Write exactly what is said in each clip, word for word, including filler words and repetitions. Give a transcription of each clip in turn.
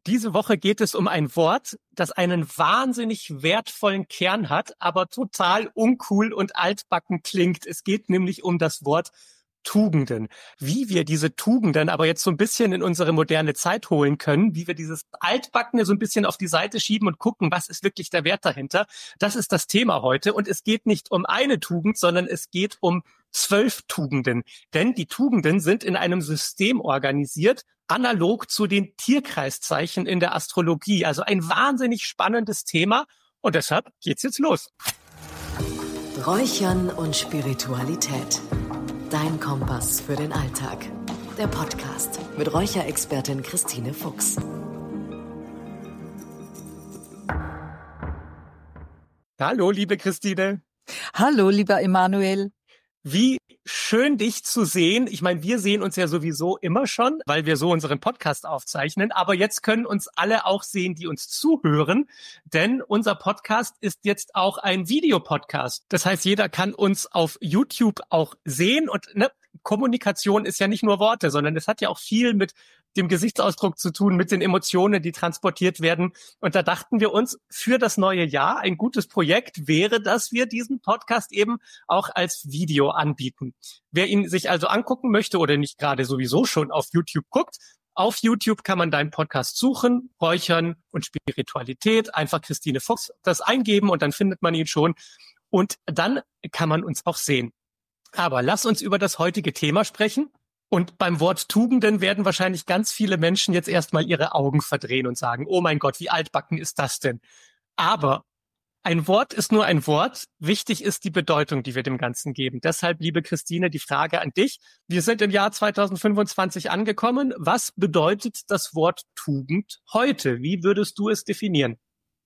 Diese Woche geht es um ein Wort, das einen wahnsinnig wertvollen Kern hat, aber total uncool und altbacken klingt. Es geht nämlich um das Wort Tugenden. Wie wir diese Tugenden aber jetzt so ein bisschen in unsere moderne Zeit holen können, wie wir dieses Altbackene so ein bisschen auf die Seite schieben und gucken, was ist wirklich der Wert dahinter. Das ist das Thema heute. Und es geht nicht um eine Tugend, sondern es geht um zwölf Tugenden. Denn die Tugenden sind in einem System organisiert, analog zu den Tierkreiszeichen in der Astrologie. Also ein wahnsinnig spannendes Thema. Und deshalb geht's jetzt los. Räuchern und Spiritualität. Dein Kompass für den Alltag. Der Podcast mit Räucherexpertin Christine Fuchs. Hallo, liebe Christine. Hallo, lieber Emanuel. Wie schön, dich zu sehen. Ich meine, wir sehen uns ja sowieso immer schon, weil wir so unseren Podcast aufzeichnen. Aber jetzt können uns alle auch sehen, die uns zuhören. Denn unser Podcast ist jetzt auch ein Videopodcast. Das heißt, jeder kann uns auf YouTube auch sehen. Und ne, Kommunikation ist ja nicht nur Worte, sondern es hat ja auch viel mit dem Gesichtsausdruck zu tun, mit den Emotionen, die transportiert werden. Und da dachten wir uns, für das neue Jahr ein gutes Projekt wäre, dass wir diesen Podcast eben auch als Video anbieten. Wer ihn sich also angucken möchte oder nicht gerade sowieso schon auf YouTube guckt, auf YouTube kann man deinen Podcast suchen, Räuchern und Spiritualität, einfach Christine Fuchs das eingeben und dann findet man ihn schon. Und dann kann man uns auch sehen. Aber lass uns über das heutige Thema sprechen. Und beim Wort Tugenden werden wahrscheinlich ganz viele Menschen jetzt erstmal ihre Augen verdrehen und sagen, oh mein Gott, wie altbacken ist das denn? Aber ein Wort ist nur ein Wort. Wichtig ist die Bedeutung, die wir dem Ganzen geben. Deshalb, liebe Christine, die Frage an dich. Wir sind im Jahr zwanzig fünfundzwanzig angekommen. Was bedeutet das Wort Tugend heute? Wie würdest du es definieren?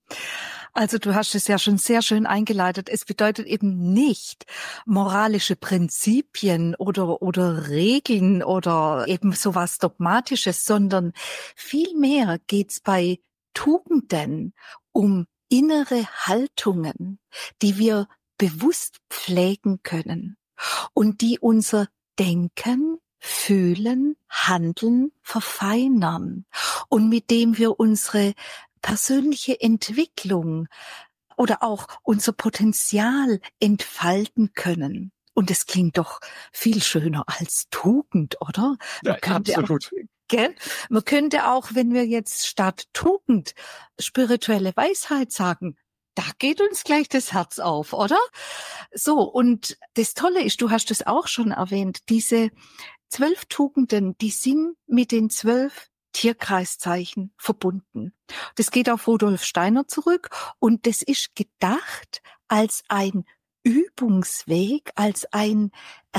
Also du hast es ja schon sehr schön eingeleitet. Es bedeutet eben nicht moralische Prinzipien oder oder Regeln oder eben sowas Dogmatisches, sondern vielmehr geht's bei Tugenden um innere Haltungen, die wir bewusst pflegen können und die unser Denken, Fühlen, Handeln verfeinern und mit dem wir unsere persönliche Entwicklung oder auch unser Potenzial entfalten können. Und es klingt doch viel schöner als Tugend, oder? Ja, absolut. Auch, gell? Man könnte auch, wenn wir jetzt statt Tugend spirituelle Weisheit sagen, da geht uns gleich das Herz auf, oder? So, und das Tolle ist, du hast es auch schon erwähnt, diese zwölf Tugenden, die sind mit den zwölf Tierkreiszeichen verbunden. Das geht auf Rudolf Steiner zurück und das ist gedacht als ein Übungsweg, als ein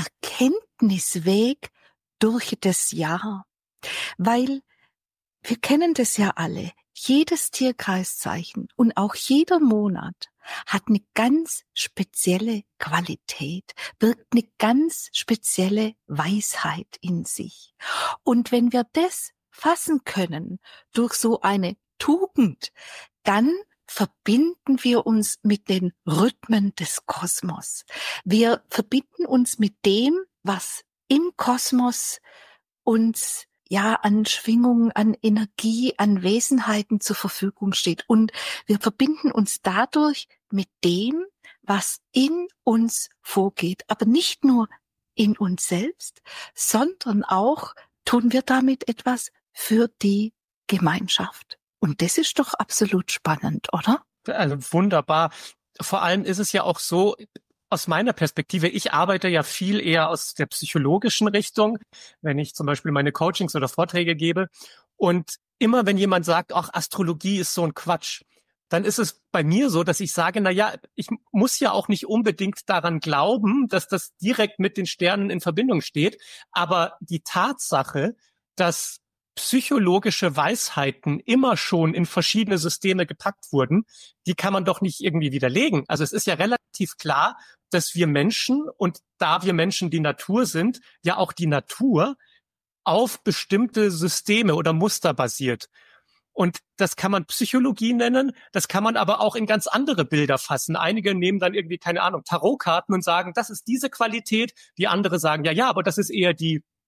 Erkenntnisweg durch das Jahr. Weil wir kennen das ja alle. Jedes Tierkreiszeichen und auch jeder Monat hat eine ganz spezielle Qualität, birgt eine ganz spezielle Weisheit in sich. Und wenn wir das fassen können durch so eine Tugend, dann verbinden wir uns mit den Rhythmen des Kosmos. Wir verbinden uns mit dem, was im Kosmos uns ja an Schwingung, an Energie, an Wesenheiten zur Verfügung steht. Und wir verbinden uns dadurch mit dem, was in uns vorgeht. Aber nicht nur in uns selbst, sondern auch tun wir damit etwas für die Gemeinschaft. Und das ist doch absolut spannend, oder? Also wunderbar. Vor allem ist es ja auch so, aus meiner Perspektive, ich arbeite ja viel eher aus der psychologischen Richtung, wenn ich zum Beispiel meine Coachings oder Vorträge gebe. Und immer wenn jemand sagt, ach, Astrologie ist so ein Quatsch, dann ist es bei mir so, dass ich sage, na ja, ich muss ja auch nicht unbedingt daran glauben, dass das direkt mit den Sternen in Verbindung steht. Aber die Tatsache, dass psychologische Weisheiten immer schon in verschiedene Systeme gepackt wurden, die kann man doch nicht irgendwie widerlegen. Also es ist ja relativ klar, dass wir Menschen, und da wir Menschen die Natur sind, ja auch die Natur auf bestimmte Systeme oder Muster basiert. Und das kann man Psychologie nennen, das kann man aber auch in ganz andere Bilder fassen. Einige nehmen dann irgendwie, keine Ahnung, Tarotkarten und sagen, das ist diese Qualität. Die andere sagen, ja, ja, aber das ist eher die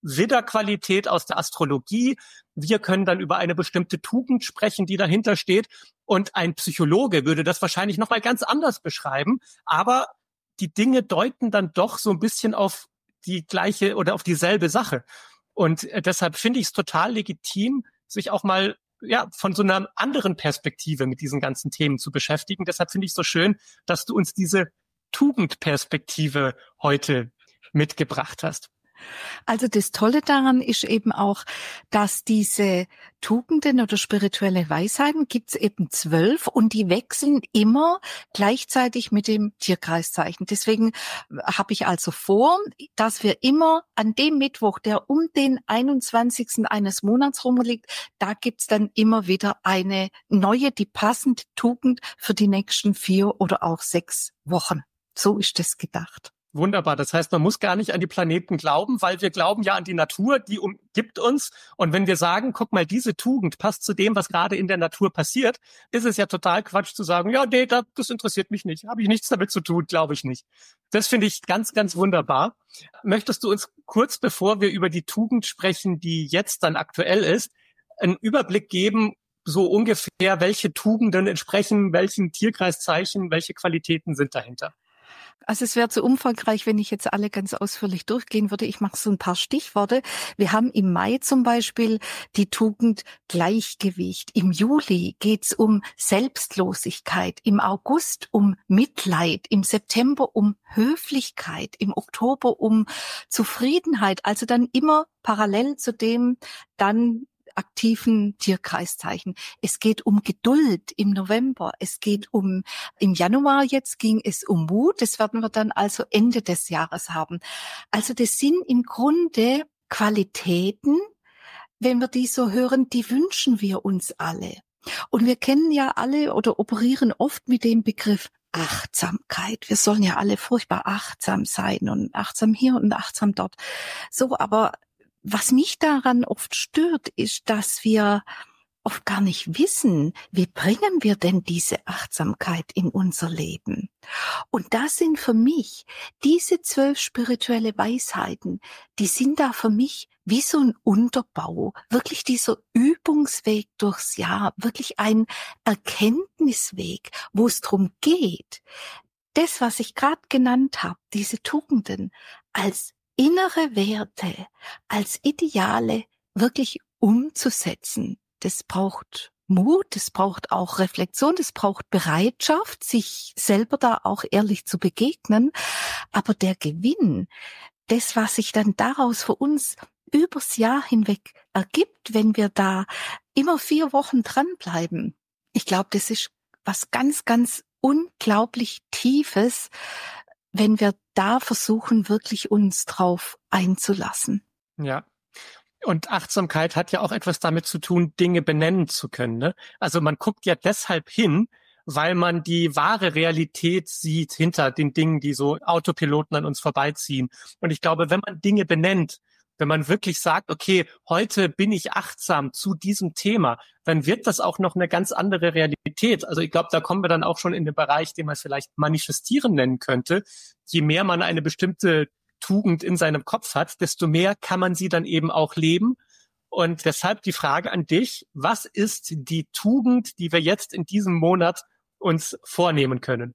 Widderqualität aus der Astrologie. Wir können dann über eine bestimmte Tugend sprechen, die dahinter steht. Und ein Psychologe würde das wahrscheinlich nochmal ganz anders beschreiben. Aber die Dinge deuten dann doch so ein bisschen auf die gleiche oder auf dieselbe Sache. Und äh, deshalb finde ich es total legitim, sich auch mal ja von so einer anderen Perspektive mit diesen ganzen Themen zu beschäftigen. Deshalb finde ich es so schön, dass du uns diese Tugendperspektive heute mitgebracht hast. Also das Tolle daran ist eben auch, dass diese Tugenden oder spirituelle Weisheiten gibt's eben zwölf und die wechseln immer gleichzeitig mit dem Tierkreiszeichen. Deswegen habe ich also vor, dass wir immer an dem Mittwoch, der um den einundzwanzigsten eines Monats rumliegt, da gibt's dann immer wieder eine neue, die passende Tugend für die nächsten vier oder auch sechs Wochen. So ist das gedacht. Wunderbar. Das heißt, man muss gar nicht an die Planeten glauben, weil wir glauben ja an die Natur, die umgibt uns. Und wenn wir sagen, guck mal, diese Tugend passt zu dem, was gerade in der Natur passiert, ist es ja total Quatsch zu sagen, ja, nee, das interessiert mich nicht. Habe ich nichts damit zu tun, glaube ich nicht. Das finde ich ganz, ganz wunderbar. Möchtest du uns kurz, bevor wir über die Tugend sprechen, die jetzt dann aktuell ist, einen Überblick geben, so ungefähr, welche Tugenden entsprechen welchen Tierkreiszeichen, welche Qualitäten sind dahinter? Also es wäre zu umfangreich, wenn ich jetzt alle ganz ausführlich durchgehen würde. Ich mache so ein paar Stichworte. Wir haben im Mai zum Beispiel die Tugend Gleichgewicht. Im Juli geht's um Selbstlosigkeit. Im August um Mitleid. Im September um Höflichkeit. Im Oktober um Zufriedenheit. Also dann immer parallel zu dem dann aktiven Tierkreiszeichen. Es geht um Geduld im November. Es geht um, im Januar jetzt ging es um Mut. Das werden wir dann also Ende des Jahres haben. Also das sind im Grunde Qualitäten, wenn wir die so hören, die wünschen wir uns alle. Und wir kennen ja alle oder operieren oft mit dem Begriff Achtsamkeit. Wir sollen ja alle furchtbar achtsam sein und achtsam hier und achtsam dort. So, aber was mich daran oft stört, ist, dass wir oft gar nicht wissen, wie bringen wir denn diese Achtsamkeit in unser Leben? Und das sind für mich diese zwölf spirituelle Weisheiten, die sind da für mich wie so ein Unterbau, wirklich dieser Übungsweg durchs Jahr, wirklich ein Erkenntnisweg, wo es darum geht, das, was ich gerade genannt habe, diese Tugenden als innere Werte, als Ideale wirklich umzusetzen. Das braucht Mut, das braucht auch Reflexion, das braucht Bereitschaft, sich selber da auch ehrlich zu begegnen. Aber der Gewinn, das, was sich dann daraus für uns übers Jahr hinweg ergibt, wenn wir da immer vier Wochen dranbleiben, ich glaube, das ist was ganz, ganz unglaublich Tiefes, wenn wir da versuchen, wirklich uns drauf einzulassen. Ja. Und Achtsamkeit hat ja auch etwas damit zu tun, Dinge benennen zu können, ne? Also man guckt ja deshalb hin, weil man die wahre Realität sieht hinter den Dingen, die so Autopiloten an uns vorbeiziehen. Und ich glaube, wenn man Dinge benennt, wenn man wirklich sagt, okay, heute bin ich achtsam zu diesem Thema, dann wird das auch noch eine ganz andere Realität. Also ich glaube, da kommen wir dann auch schon in den Bereich, den man vielleicht manifestieren nennen könnte. Je mehr man eine bestimmte Tugend in seinem Kopf hat, desto mehr kann man sie dann eben auch leben. Und deshalb die Frage an dich, was ist die Tugend, die wir jetzt in diesem Monat uns vornehmen können?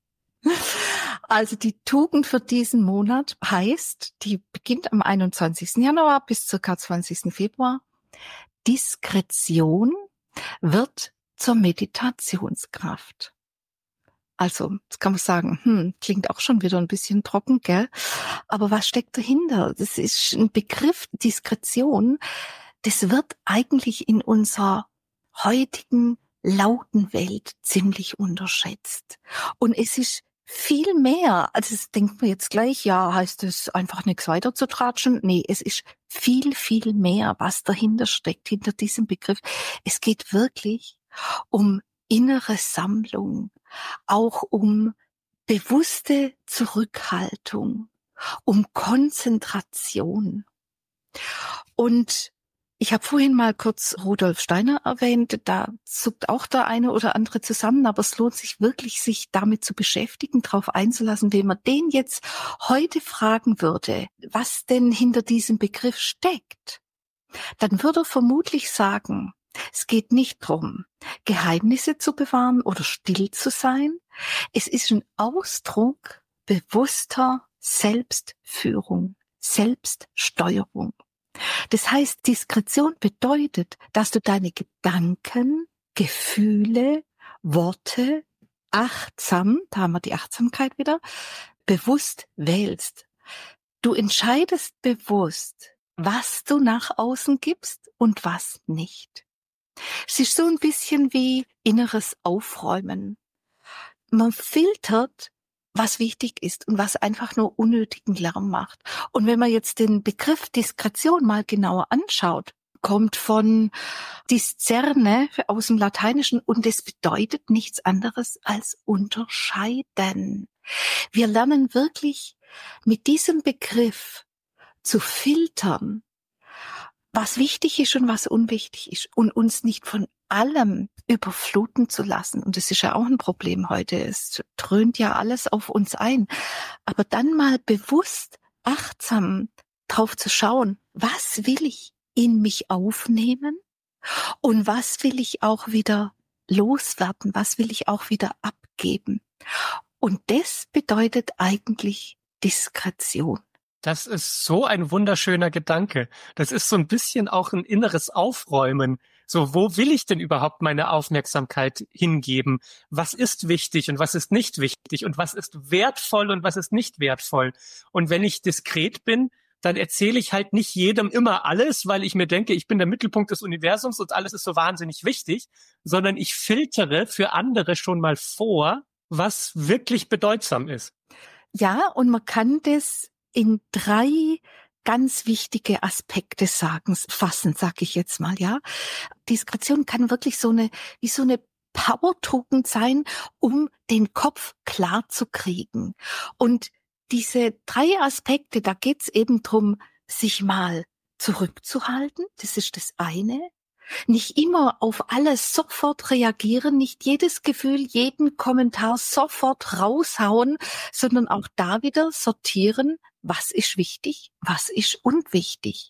Also die Tugend für diesen Monat heißt, die beginnt am einundzwanzigsten Januar bis circa zwanzigsten Februar. Diskretion wird zur Meditationskraft. Also, jetzt kann man sagen, hm, klingt auch schon wieder ein bisschen trocken, gell? Aber was steckt dahinter? Das ist ein Begriff, Diskretion. Das wird eigentlich in unserer heutigen lauten Welt ziemlich unterschätzt. Und es ist viel mehr, also das denkt man jetzt gleich, ja, heißt es einfach nichts weiter zu tratschen? Nee, es ist viel, viel mehr, was dahinter steckt, hinter diesem Begriff. Es geht wirklich um innere Sammlung, auch um bewusste Zurückhaltung, um Konzentration. Und Ich habe vorhin mal kurz Rudolf Steiner erwähnt, da zuckt auch der eine oder andere zusammen, aber es lohnt sich wirklich, sich damit zu beschäftigen, darauf einzulassen. Wenn man den jetzt heute fragen würde, was denn hinter diesem Begriff steckt, dann würde er vermutlich sagen, es geht nicht darum, Geheimnisse zu bewahren oder still zu sein. Es ist ein Ausdruck bewusster Selbstführung, Selbststeuerung. Das heißt, Diskretion bedeutet, dass du deine Gedanken, Gefühle, Worte achtsam, da haben wir die Achtsamkeit wieder, bewusst wählst. Du entscheidest bewusst, was du nach außen gibst und was nicht. Es ist so ein bisschen wie inneres Aufräumen. Man filtert, was wichtig ist und was einfach nur unnötigen Lärm macht. Und wenn man jetzt den Begriff Diskretion mal genauer anschaut, kommt von discerne aus dem Lateinischen und es bedeutet nichts anderes als unterscheiden. Wir lernen wirklich mit diesem Begriff zu filtern, was wichtig ist und was unwichtig ist und uns nicht von allem überfluten zu lassen. Und das ist ja auch ein Problem heute. Es dröhnt ja alles auf uns ein. Aber dann mal bewusst, achtsam drauf zu schauen, was will ich in mich aufnehmen und was will ich auch wieder loswerden, was will ich auch wieder abgeben. Und das bedeutet eigentlich Diskretion. Das ist so ein wunderschöner Gedanke. Das ist so ein bisschen auch ein inneres Aufräumen. So, wo will ich denn überhaupt meine Aufmerksamkeit hingeben? Was ist wichtig und was ist nicht wichtig? Und was ist wertvoll und was ist nicht wertvoll? Und wenn ich diskret bin, dann erzähle ich halt nicht jedem immer alles, weil ich mir denke, ich bin der Mittelpunkt des Universums und alles ist so wahnsinnig wichtig, sondern ich filtere für andere schon mal vor, was wirklich bedeutsam ist. Ja, und man kann das in drei ganz wichtige Aspekte sagen, fassen, sag ich jetzt mal, ja. Diskretion kann wirklich so eine, wie so eine Power-Tugend sein, um den Kopf klar zu kriegen. Und diese drei Aspekte, da geht's eben drum, sich mal zurückzuhalten. Das ist das eine. Nicht immer auf alles sofort reagieren, nicht jedes Gefühl, jeden Kommentar sofort raushauen, sondern auch da wieder sortieren, was ist wichtig, was ist unwichtig.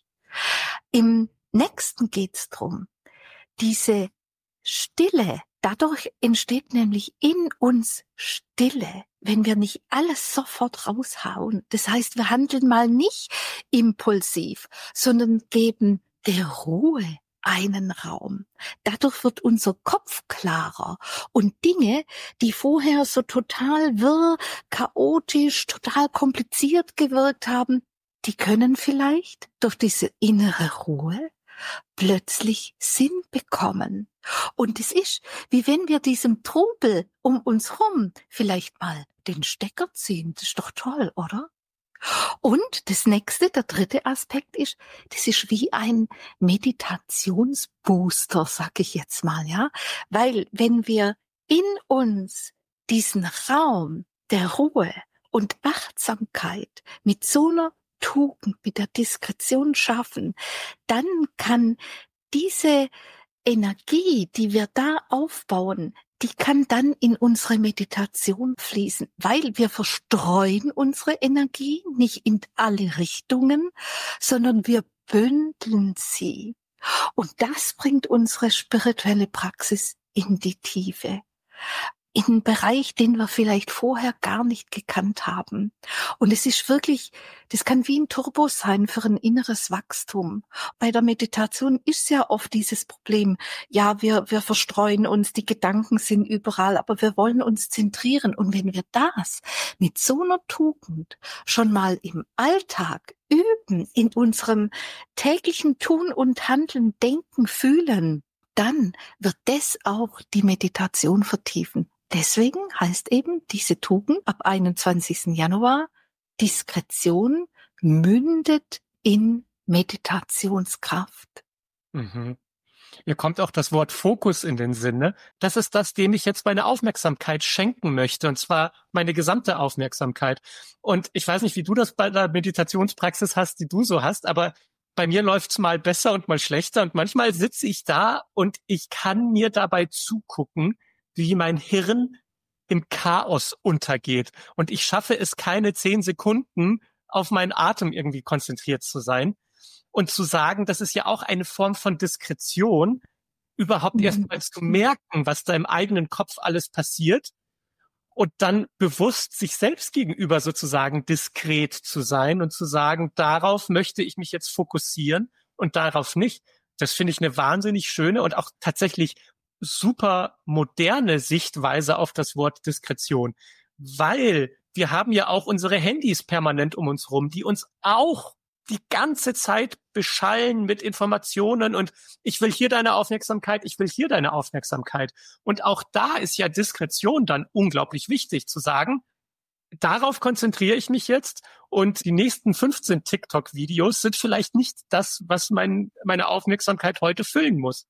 Im nächsten geht's drum, diese Stille, dadurch entsteht nämlich in uns Stille, wenn wir nicht alles sofort raushauen. Das heißt, wir handeln mal nicht impulsiv, sondern geben der Ruhe einen Raum. Dadurch wird unser Kopf klarer und Dinge, die vorher so total wirr, chaotisch, total kompliziert gewirkt haben, die können vielleicht durch diese innere Ruhe plötzlich Sinn bekommen. Und es ist, wie wenn wir diesem Trubel um uns rum vielleicht mal den Stecker ziehen. Das ist doch toll, oder? Und das nächste, der dritte Aspekt ist, das ist wie ein Meditationsbooster, sag ich jetzt mal, ja. Weil wenn wir in uns diesen Raum der Ruhe und Achtsamkeit mit so einer Tugend, mit der Diskretion schaffen, dann kann diese Energie, die wir da aufbauen, die kann dann in unsere Meditation fließen, weil wir verstreuen unsere Energie nicht in alle Richtungen, sondern wir bündeln sie. Und das bringt unsere spirituelle Praxis in die Tiefe, in einen Bereich, den wir vielleicht vorher gar nicht gekannt haben. Und es ist wirklich, das kann wie ein Turbo sein für ein inneres Wachstum. Bei der Meditation ist ja oft dieses Problem, ja, wir, wir verstreuen uns, die Gedanken sind überall, aber wir wollen uns zentrieren. Und wenn wir das mit so einer Tugend schon mal im Alltag üben, in unserem täglichen Tun und Handeln, Denken, Fühlen, dann wird das auch die Meditation vertiefen. Deswegen heißt eben diese Tugend ab einundzwanzigsten Januar, Diskretion mündet in Meditationskraft. Mhm. Mir kommt auch das Wort Fokus in den Sinn. Ne? Das ist das, dem ich jetzt meine Aufmerksamkeit schenken möchte, und zwar meine gesamte Aufmerksamkeit. Und ich weiß nicht, wie du das bei der Meditationspraxis hast, die du so hast, aber bei mir läuft's mal besser und mal schlechter und manchmal sitze ich da und ich kann mir dabei zugucken, wie mein Hirn im Chaos untergeht. Und ich schaffe es keine zehn Sekunden, auf meinen Atem irgendwie konzentriert zu sein und zu sagen, das ist ja auch eine Form von Diskretion, überhaupt erst mal zu merken, was da im eigenen Kopf alles passiert und dann bewusst sich selbst gegenüber sozusagen diskret zu sein und zu sagen, darauf möchte ich mich jetzt fokussieren und darauf nicht. Das finde ich eine wahnsinnig schöne und auch tatsächlich super moderne Sichtweise auf das Wort Diskretion, weil wir haben ja auch unsere Handys permanent um uns rum, die uns auch die ganze Zeit beschallen mit Informationen und ich will hier deine Aufmerksamkeit, ich will hier deine Aufmerksamkeit. Und auch da ist ja Diskretion dann unglaublich wichtig zu sagen, darauf konzentriere ich mich jetzt und die nächsten fünfzehn TikTok-Videos sind vielleicht nicht das, was mein, meine Aufmerksamkeit heute füllen muss.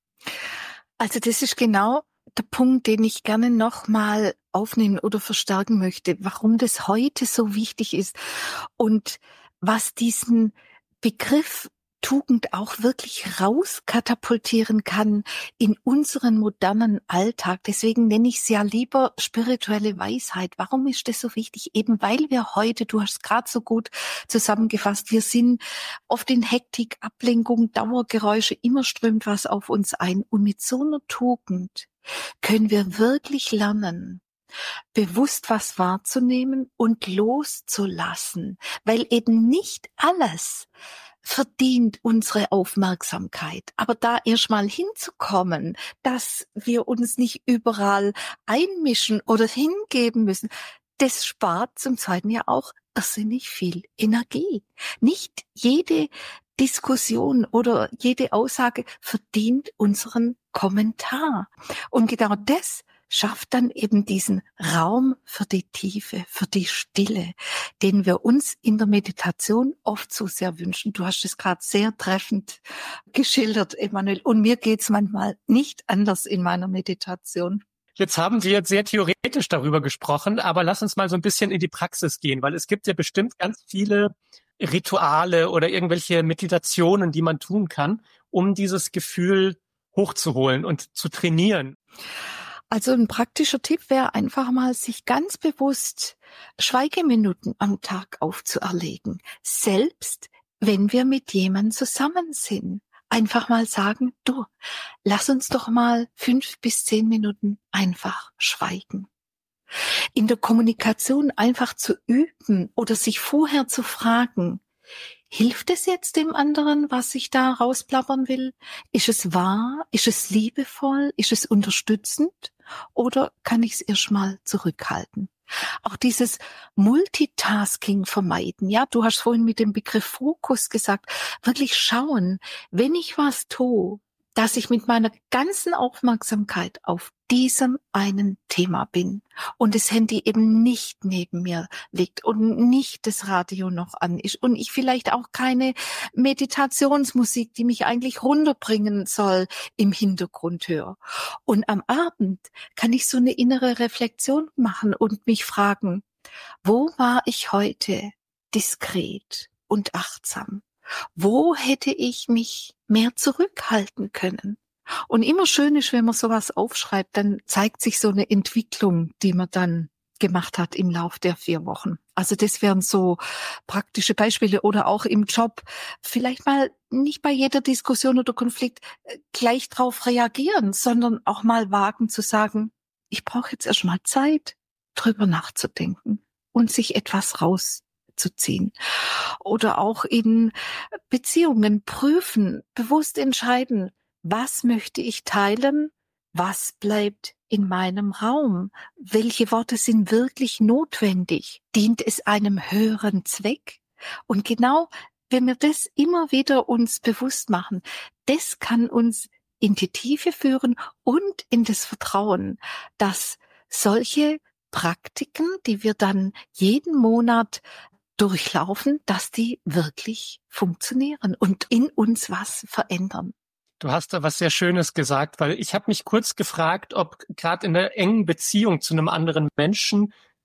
Also das ist genau der Punkt, den ich gerne nochmal aufnehmen oder verstärken möchte, warum das heute so wichtig ist und was diesen Begriff Tugend auch wirklich rauskatapultieren kann in unseren modernen Alltag. Deswegen nenne ich es ja lieber spirituelle Weisheit. Warum ist das so wichtig? Eben weil wir heute, du hast es gerade so gut zusammengefasst, wir sind oft in Hektik, Ablenkung, Dauergeräusche, immer strömt was auf uns ein. Und mit so einer Tugend können wir wirklich lernen, bewusst was wahrzunehmen und loszulassen, weil eben nicht alles verdient unsere Aufmerksamkeit. Aber da erstmal hinzukommen, dass wir uns nicht überall einmischen oder hingeben müssen, das spart zum Zweiten ja auch irrsinnig viel Energie. Nicht jede Diskussion oder jede Aussage verdient unseren Kommentar. Und genau das schafft dann eben diesen Raum für die Tiefe, für die Stille, den wir uns in der Meditation oft so sehr wünschen. Du hast es gerade sehr treffend geschildert, Emanuel. Und mir geht's manchmal nicht anders in meiner Meditation. Jetzt haben wir jetzt sehr theoretisch darüber gesprochen, aber lass uns mal so ein bisschen in die Praxis gehen, weil es gibt ja bestimmt ganz viele Rituale oder irgendwelche Meditationen, die man tun kann, um dieses Gefühl hochzuholen und zu trainieren. Also ein praktischer Tipp wäre einfach mal, sich ganz bewusst Schweigeminuten am Tag aufzuerlegen. Selbst wenn wir mit jemandem zusammen sind. Einfach mal sagen, du, lass uns doch mal fünf bis zehn Minuten einfach schweigen. In der Kommunikation einfach zu üben oder sich vorher zu fragen, hilft es jetzt dem anderen, was ich da rausplappern will? Ist es wahr? Ist es liebevoll? Ist es unterstützend? Oder kann ich es erstmal zurückhalten? Auch dieses Multitasking vermeiden. Ja, du hast vorhin mit dem Begriff Fokus gesagt. Wirklich schauen, wenn ich was tue, dass ich mit meiner ganzen Aufmerksamkeit auf diesem einen Thema bin und das Handy eben nicht neben mir liegt und nicht das Radio noch an ist und ich vielleicht auch keine Meditationsmusik, die mich eigentlich runterbringen soll, im Hintergrund höre. Und am Abend kann ich so eine innere Reflexion machen und mich fragen, wo war ich heute diskret und achtsam? Wo hätte ich mich mehr zurückhalten können? Und immer schön ist, wenn man sowas aufschreibt, dann zeigt sich so eine Entwicklung, die man dann gemacht hat im Lauf der vier Wochen. Also das wären so praktische Beispiele oder auch im Job. Vielleicht mal nicht bei jeder Diskussion oder Konflikt gleich drauf reagieren, sondern auch mal wagen zu sagen, ich brauche jetzt erstmal Zeit, drüber nachzudenken und sich etwas raus zu ziehen. Oder auch in Beziehungen prüfen, bewusst entscheiden, was möchte ich teilen, was bleibt in meinem Raum, welche Worte sind wirklich notwendig, dient es einem höheren Zweck? Und genau, wenn wir das immer wieder uns bewusst machen, das kann uns in die Tiefe führen und in das Vertrauen, dass solche Praktiken, die wir dann jeden Monat durchlaufen, dass die wirklich funktionieren und in uns was verändern. Du hast da was sehr Schönes gesagt, weil ich habe mich kurz gefragt, ob gerade in einer engen Beziehung zu einem anderen Menschen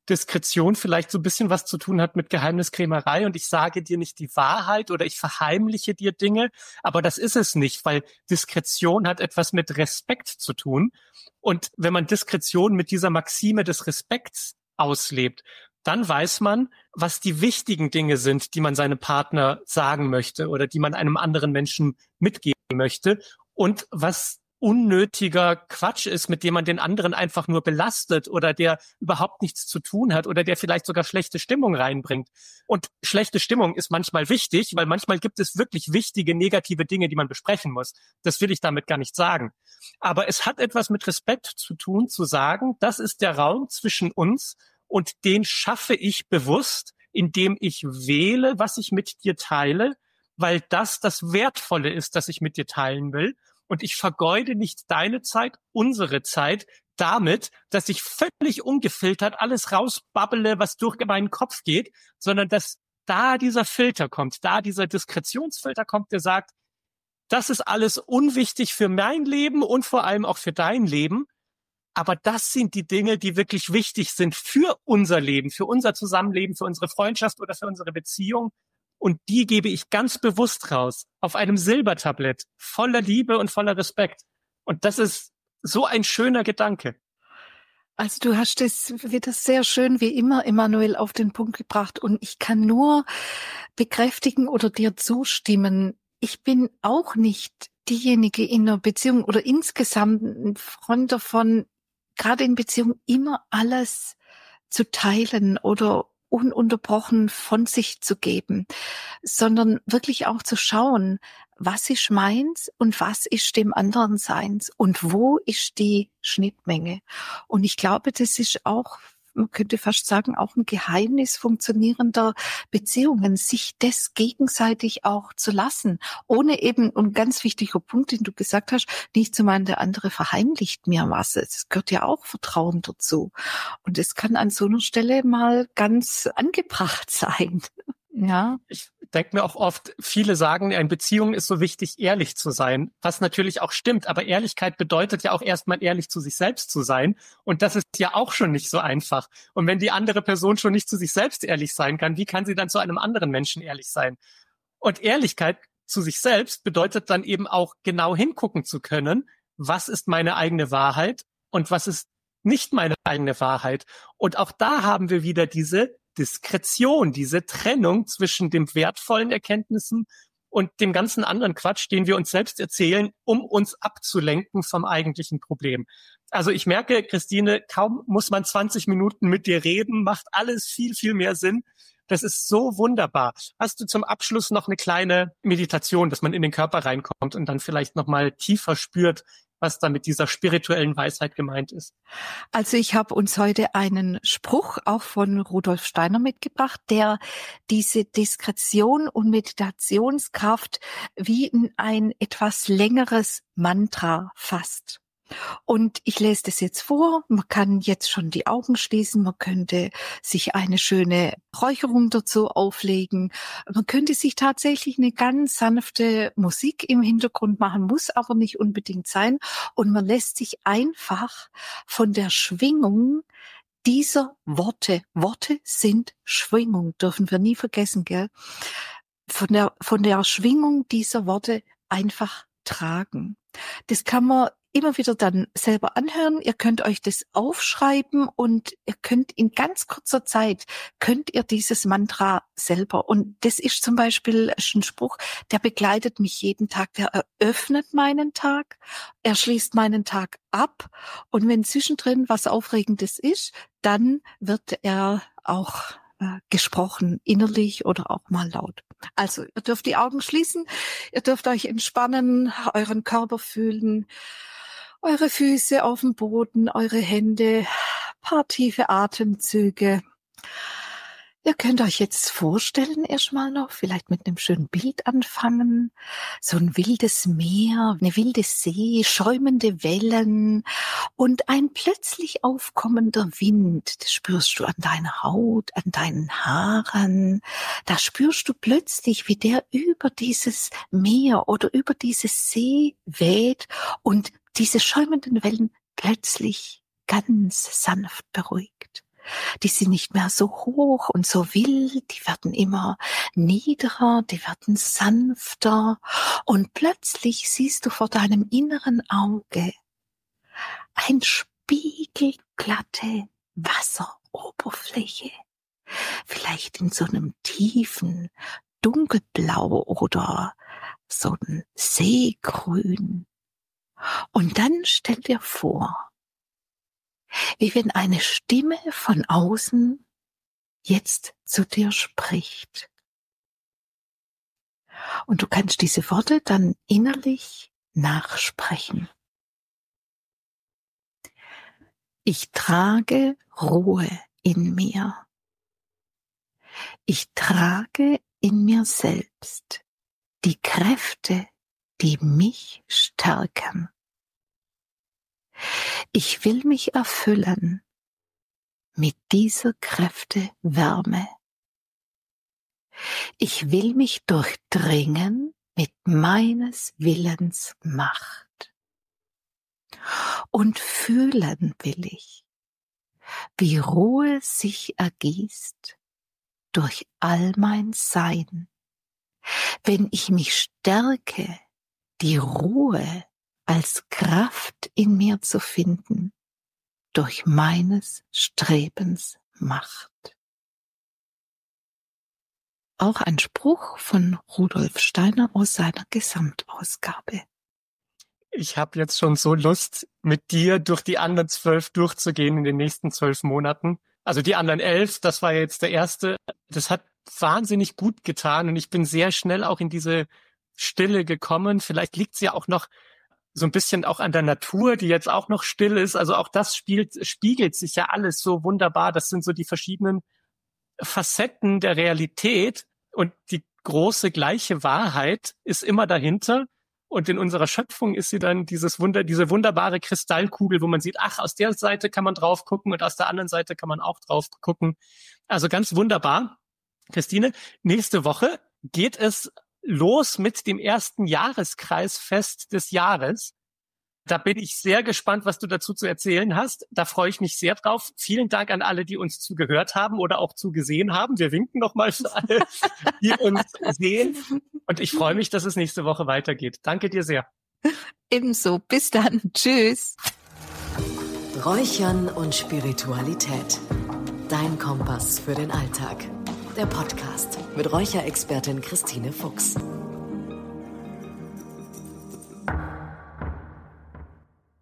Diskretion vielleicht so ein bisschen was zu tun hat mit Geheimniskrämerei und ich sage dir nicht die Wahrheit oder ich verheimliche dir Dinge, aber das ist es nicht, weil Diskretion hat etwas mit Respekt zu tun. Und wenn man Diskretion mit dieser Maxime des Respekts auslebt, dann weiß man, was die wichtigen Dinge sind, die man seinem Partner sagen möchte oder die man einem anderen Menschen mitgeben möchte und was unnötiger Quatsch ist, mit dem man den anderen einfach nur belastet oder der überhaupt nichts zu tun hat oder der vielleicht sogar schlechte Stimmung reinbringt. Und schlechte Stimmung ist manchmal wichtig, weil manchmal gibt es wirklich wichtige, negative Dinge, die man besprechen muss. Das will ich damit gar nicht sagen. Aber es hat etwas mit Respekt zu tun, zu sagen, das ist der Raum zwischen uns und den schaffe ich bewusst, indem ich wähle, was ich mit dir teile, weil das das Wertvolle ist, das ich mit dir teilen will. Und ich vergeude nicht deine Zeit, unsere Zeit, damit, dass ich völlig ungefiltert alles rausbabbele, was durch meinen Kopf geht, sondern dass da dieser Filter kommt, da dieser Diskretionsfilter kommt, der sagt, das ist alles unwichtig für mein Leben und vor allem auch für dein Leben. Aber das sind die Dinge, die wirklich wichtig sind für unser Leben, für unser Zusammenleben, für unsere Freundschaft oder für unsere Beziehung. Und die gebe ich ganz bewusst raus, auf einem Silbertablett, voller Liebe und voller Respekt. Und das ist so ein schöner Gedanke. Also du hast es wieder sehr schön wie immer, Emanuel, auf den Punkt gebracht. Und ich kann nur bekräftigen oder dir zustimmen. Ich bin auch nicht diejenige in einer Beziehung oder insgesamt ein Freund davon, gerade in Beziehung immer alles zu teilen oder ununterbrochen von sich zu geben, sondern wirklich auch zu schauen, was ist meins und was ist dem anderen seins und wo ist die Schnittmenge. Und ich glaube, das ist auch, man könnte fast sagen, auch ein Geheimnis funktionierender Beziehungen, sich das gegenseitig auch zu lassen, ohne eben, ein ganz wichtiger Punkt, den du gesagt hast, nicht zu meinen, der andere verheimlicht mir was. Es gehört ja auch Vertrauen dazu. Und es kann an so einer Stelle mal ganz angebracht sein. Ja. Ich denke mir auch oft, viele sagen, in Beziehungen ist so wichtig, ehrlich zu sein, was natürlich auch stimmt. Aber Ehrlichkeit bedeutet ja auch erstmal ehrlich zu sich selbst zu sein. Und das ist ja auch schon nicht so einfach. Und wenn die andere Person schon nicht zu sich selbst ehrlich sein kann, wie kann sie dann zu einem anderen Menschen ehrlich sein? Und Ehrlichkeit zu sich selbst bedeutet dann eben auch genau hingucken zu können, was ist meine eigene Wahrheit und was ist nicht meine eigene Wahrheit. Und auch da haben wir wieder diese Diskretion, diese Trennung zwischen dem wertvollen Erkenntnissen und dem ganzen anderen Quatsch, den wir uns selbst erzählen, um uns abzulenken vom eigentlichen Problem. Also ich merke, Christine, kaum muss man zwanzig Minuten mit dir reden, macht alles viel, viel mehr Sinn. Das ist so wunderbar. Hast du zum Abschluss noch eine kleine Meditation, dass man in den Körper reinkommt und dann vielleicht nochmal tiefer spürt, was da mit dieser spirituellen Weisheit gemeint ist? Also ich habe uns heute einen Spruch auch von Rudolf Steiner mitgebracht, der diese Diskretion und Meditationskraft wie in ein etwas längeres Mantra fasst. Und ich lese das jetzt vor. Man kann jetzt schon die Augen schließen. Man könnte sich eine schöne Räucherung dazu auflegen. Man könnte sich tatsächlich eine ganz sanfte Musik im Hintergrund machen, muss aber nicht unbedingt sein. Und man lässt sich einfach von der Schwingung dieser Worte, Worte sind Schwingung, dürfen wir nie vergessen, gell? Von der, von der Schwingung dieser Worte einfach tragen. Das kann man immer wieder dann selber anhören. Ihr könnt euch das aufschreiben und ihr könnt in ganz kurzer Zeit, könnt ihr dieses Mantra selber. Und das ist zum Beispiel ein Spruch, der begleitet mich jeden Tag. Der eröffnet meinen Tag, er schließt meinen Tag ab. Und wenn zwischendrin was Aufregendes ist, dann wird er auch äh, gesprochen, innerlich oder auch mal laut. Also ihr dürft die Augen schließen, ihr dürft euch entspannen, euren Körper fühlen, eure Füße auf dem Boden, eure Hände, paar tiefe Atemzüge. Ihr könnt euch jetzt vorstellen, erstmal noch, vielleicht mit einem schönen Bild anfangen. So ein wildes Meer, eine wilde See, schäumende Wellen und ein plötzlich aufkommender Wind. Das spürst du an deiner Haut, an deinen Haaren. Da spürst du plötzlich, wie der über dieses Meer oder über diese See weht und diese schäumenden Wellen plötzlich ganz sanft beruhigt. Die sind nicht mehr so hoch und so wild, die werden immer niederer, die werden sanfter und plötzlich siehst du vor deinem inneren Auge ein spiegelglatte Wasseroberfläche, vielleicht in so einem tiefen Dunkelblau oder so ein Seegrün. Und dann stell dir vor, wie wenn eine Stimme von außen jetzt zu dir spricht. Und du kannst diese Worte dann innerlich nachsprechen. Ich trage Ruhe in mir. Ich trage in mir selbst die Kräfte, die mich stärken. Ich will mich erfüllen mit dieser Kräfte Wärme. Ich will mich durchdringen mit meines Willens Macht. Und fühlen will ich, wie Ruhe sich ergießt durch all mein Sein, wenn ich mich stärke, die Ruhe als Kraft in mir zu finden, durch meines Strebens Macht. Auch ein Spruch von Rudolf Steiner aus seiner Gesamtausgabe. Ich habe jetzt schon so Lust, mit dir durch die anderen zwölf durchzugehen in den nächsten zwölf Monaten. Also die anderen elf, das war jetzt der erste. Das hat wahnsinnig gut getan und ich bin sehr schnell auch in diese Stille gekommen. Vielleicht liegt es ja auch noch so ein bisschen auch an der Natur, die jetzt auch noch still ist. Also auch das spielt, spiegelt sich ja alles so wunderbar. Das sind so die verschiedenen Facetten der Realität und die große gleiche Wahrheit ist immer dahinter. Und in unserer Schöpfung ist sie dann dieses Wunder, diese wunderbare Kristallkugel, wo man sieht, ach, aus der Seite kann man drauf gucken und aus der anderen Seite kann man auch drauf gucken. Also ganz wunderbar. Christine, nächste Woche geht es los mit dem ersten Jahreskreisfest des Jahres. Da bin ich sehr gespannt, was du dazu zu erzählen hast. Da freue ich mich sehr drauf. Vielen Dank an alle, die uns zugehört haben oder auch zugesehen haben. Wir winken nochmal für alle, die uns sehen. Und ich freue mich, dass es nächste Woche weitergeht. Danke dir sehr. Ebenso. Bis dann. Tschüss. Räuchern und Spiritualität. Dein Kompass für den Alltag. Der Podcast mit Räucherexpertin Christine Fuchs.